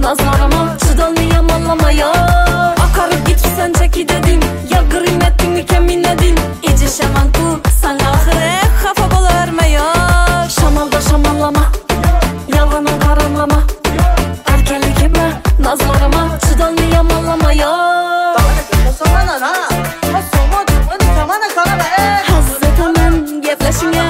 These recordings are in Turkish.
nazlarıma çıdalmayam anlamaya. Akarıp gitsen çeki dedim, ya kıymetini kemin edin. İci şaman ku sen ahire hafa bolarmaya. Şamalda şamallama, yalgana karanlama. Erkelikime nazlarıma çıdalmayam anlamaya. Hazzetemen gepleşine.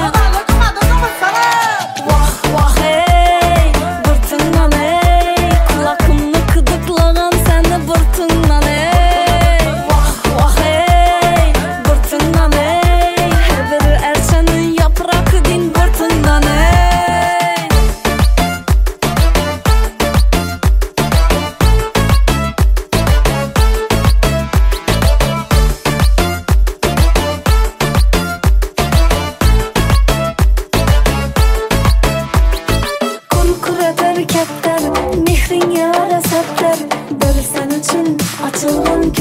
Vah vah hey, bırtından hey. Kulakımı kıdıklanan seni bırtından hey. Vah vah hey, bırtından hey. Her biri erçenin yaprakı din bırtından hey. Hareketler, mihrin yara sepler. Böyle sen için açıldım